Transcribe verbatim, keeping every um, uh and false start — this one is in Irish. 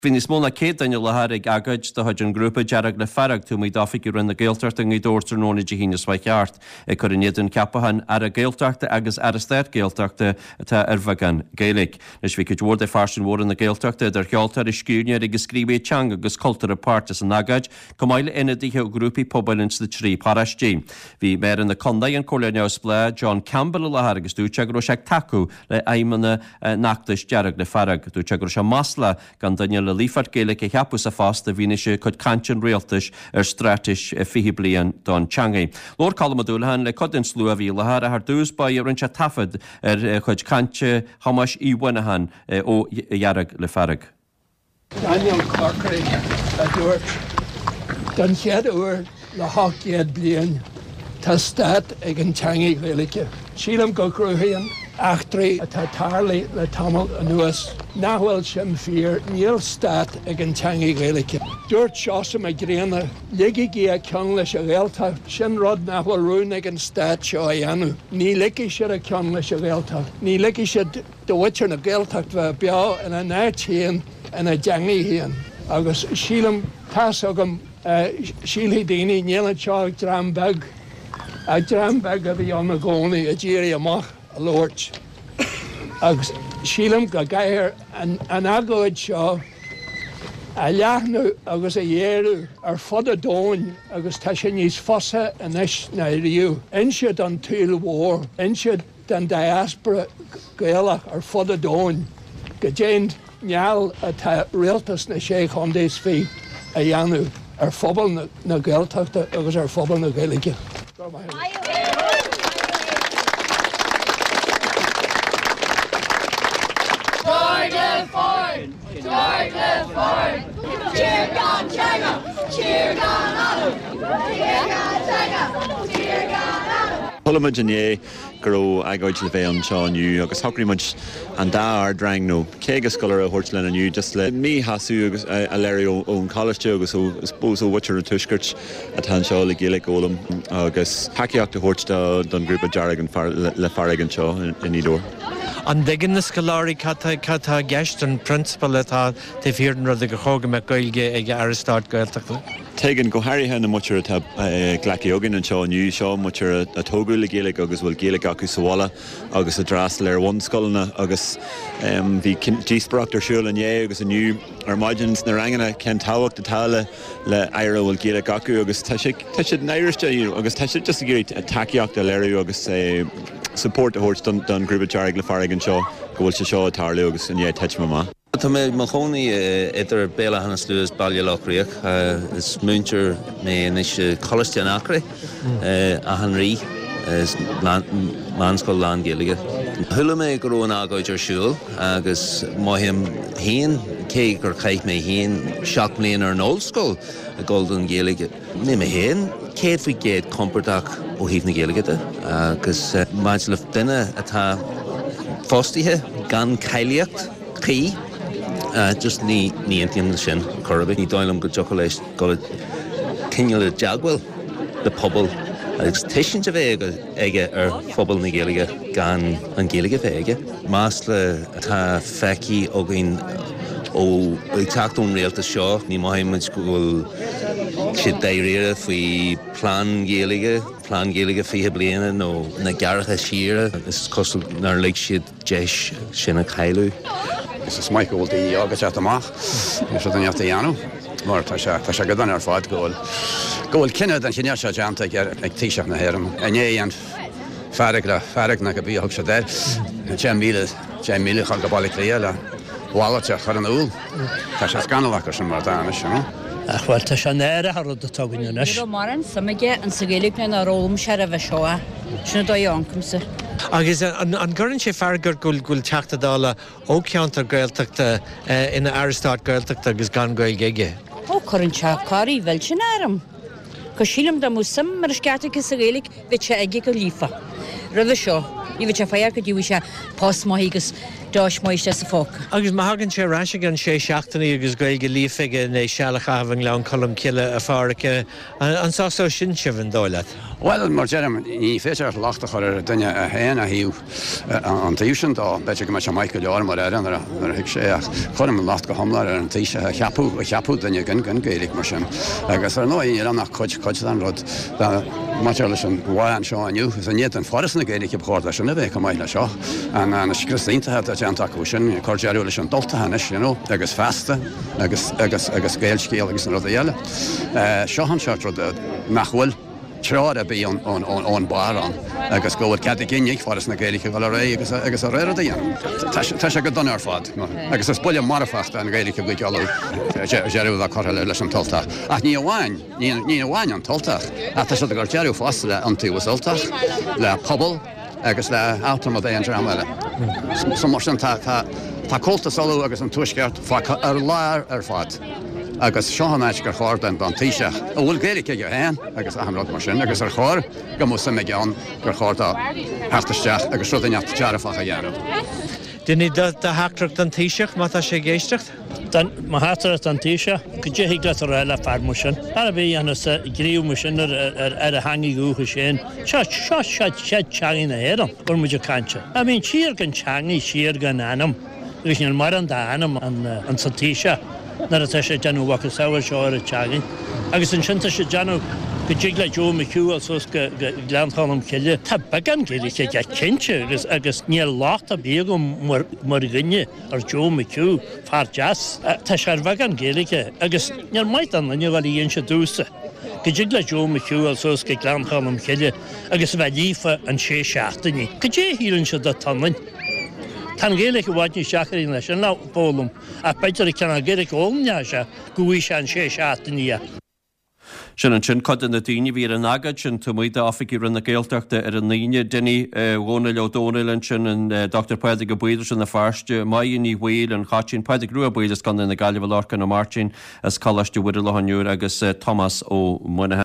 Bhí níos móna cé daine lethraigh agaid do chuid an grúpa dearag le farag tú mí dafic ar na Gaeltachta í dúirtar nóna de híine swa cheart ag chur in iad an ceapahan ar a Gaeltachta agus ar a Stát Gaeltachta atá ar bhagan Gaelic. Nes bhí go dúir de farsin mór na Gaeltachta idir cheoltar is scríbne agus scríbé teanga agus cultar apart as an agaid comáile ina díthe grúpi pobalins de trí parastí. Bhí mer in na condaí an choleneos blá John Campbell lethar agus dúteag ro seag taú le aimimena nachtas dearag le farag dúteag ro se masla gan Daniel le lífart Gaelic a cheapú sa fást a bhíine se chud cantin réaltas ar stratis fihi blian don Changi. Lord Calamadúlahan le codin slú a bhí lethar a th dús ba ar an se tafad ar chud cante hamas íhainahan ó dearag le farag. Daniel Corkery a dúirt don chead uair le hoiciad blian tá stát ag an teangaí Gaeilge. Sílam go cruúthaíonn achtraí atá tarlaí le tamil anuas nachhfuil sin fíor níl stát ag an teangaí Gaeilge. Dúirt seosam a gréanna ligií a ceann leis a Gaeltacht sin rud nachhfuil rún ag an stát seo a dhéanú. Ní lici siad a ceann leis a Gaeltacht. Ní lici siad do bhuiitear na Gaeltacht bheith beá in a náit héan in a deangaí héan. Agus sílam tas agam sílí daoine níl seo ag drambeg a drambeg a bhí an na gcónaí a ddíirí amach a Lord. Agus sílam go gaiir an agóid seo a leathnú agus a dhéirú ar fud a dóin agus tá sin níos fosa a nes na riú. Insead an túil mhór, insead den diaspora Gaelach ar fud a dóin. Go déint neall atá rialtas na sé chundéis fí a dhéanú ar phobal na Gaeltachta agus ar phobal na Gaeilge. Cheer God China! Cheer God Adam! Cheer God China! Cheer God Adam! Pulamid in é gro agóid le bheith an seániu agus thocrímuid an dá ar drang nó cégus scolar a thuirt lena aniu just le mí hasú agus a léir ón choiste agus ó spós ó bhuiitear an tuisgurt a tá seo le Gaelic ólam agus haceocht a thuirt don grúpa dearag le farag an seo in ídór. An degin na scoláirí catá gceist an principal atá de bhíorn rud go chóga me Gaeilge ag ar a Stát Gaeltachta. Tegan go háirithe na muir atá ghlaiciogin an seo nniu seo muir a tógú le Gaelic agus bhfuil Gaelic acu sa agus a drás le ar bhain scoilna agus bhí díospracht ar siúil ané agus aniu ar maidins na rangana cen táhacht atá le le éire bhfuil Gaelic acu agus tá siad nairiste agus tá siad just a géirí takeíocht a léirú agus support a thuirt don grúpa dearag le farag an seo go bhfuil se seo atá agus ané teitme má. Tá mé mo chónaí idir béla hana slúas bailile láchríoch is múintear mé is Cholaiste an Acre a an rí is Manscoil Lán Gaeilge. Thula mé go raibh an agóid ar siúil agus maithim haon cé gur chaith mé haon seac mbliain ar an ollscoil a Golden Gaeilge. Ní mé haon céad faoi géad comportach ó híomh na Gaeilge agus maid le duine atá fóstaithe gan cailíocht chaí Uh, just ní ní antíon sin chorbe ní dáilm go chocolate go cinneal le jagwell le pobl agus tiisiint a bheith aige ar phobal na Gaeilge gan an Gaeilge bheith más le tá feici ógain ó teachtún réalta seo ní maithimid go bhfuil si d'éiríre faoi plán Gaeilge plán Gaeilge fiche bliana nó na gearcha siire is costal nar le siad deis sin a chailú. Is Michael die agus at amach is dat niet te janu maar ta sha ta sha gadan ar faad goal goal kinne dan sin ja janta ger ek t-shirt na herm en je en farigla farigna ka bi hoksha der jamile jamile khalga balikriela wala cha kharan ul ta sha skanala ka shma danish no Achwal ta sha nere har do togin nash Ro maran samige an sigeli na rom shara veshoa shnu do yankumse Agus an gurinn sé fargur gúil gúil teachtadála ó ceantar Gaeltachta ina ar a Stát Gaeltachta agus gan Gaeilge. Ó chuann teachcarí bhfuil sin airm. Go sílam do músam mar sceatachas a Gaelic bhí sé aige go lífa. Rud seo, í bhí sé fáar go dúí sé pásmaí agus dáis muiste sa fóca. Agus má hagann sé ráise gan sé seachtaí agus gailge lífiige na sealacha hafang le an colm ciile a fáracha an sásá sin se bhan dóile. Well mar Jerem ní féidir lachta chuir duine a héana a hiú an tíúsin dá beidir go me se maiid go leor mar éan ar hiic sé chum an lacht go hamlar ar an tíise cheapú a cheapú duine gan gan géalaigh mar sin. Agus ar nó í annach chuid chuid an rud mar leis an bháin seo aniu, gus a níiad an forras na géalaigh bhór leis na bheith go maiid le seo. An na scrisíntathe a teantaú sin chuirdearú leis an dultahanis agus festa agus agus agus géalcéal agus an rud a dhéile. Seo an seart rud nachhfuil Trád a bí ón báran agus go bhfuil cead ginnig faras na géalacha bhil ré agus agus a réir a dhéana. Tá sé go donar fad, agus is buile marfachta an géalacha go gealú jeú a choile leis an toltach. Ach ní bhhain, ní bhhain an toltach, a tá sé gur jeú fásta le antíúsiltach, le pobl agus le átam é an dráile. Sa mar sin tá colta salú agus an tuisceart ar láir ar fad. Agus seohanáid gur cháir den don tíiseach. A bhfuil géalacha go héin agus ahamrad mar sin, agus ar cháir go mú sa meán gur cháirta heartaisteach agus rudaine tearafacha dhearú. Dine de heachtracht an tíiseach má tá sé géistecht? Má hátar an tíise go dé hiigla ar eile farmu sin. Ar a bhí anna gríomh sin ar a hangí gúcha sin. Se seo sé teangí na héan gur muidir cante. A bhín siar gan teangaí siar gan anam, agus ní mar an dánam an sa tíise. Nar a te sé deanú bhacha saoir seo ar a teagain. Agus an sinta sé deanú go dtí le Joe McHugh sos go gleantálam ciile. Tá bagan géalacha ge cinse agus agus níl lácht a bí go mar gunne ar Joe McHugh far jazz. Tá sé ar bagan géalacha agus níor maith an ní bhil íon se dúsa. Go dtí le Joe McHugh sos go gleantálam ciile agus bheith lífa an sé seachtaí. Go dé híann se do tanlainn. Tan géalacha bhaidní seachaí leis an lá bólam a peidir cena géalacha ómne se go bhí se an sé seachtaí. Sin an sin cod in na daoine bhí an agad sin tú muid áficí rinne géalteachta ar an naine duine bhna leodónailin sin an Doctor Peidig go buidir sin na farste maion ní bhil an chatín Peidig grú a buidir gan na galibh lorcan na Martin as choiste bhuidir le hanúr agus Thomas ó Munathe.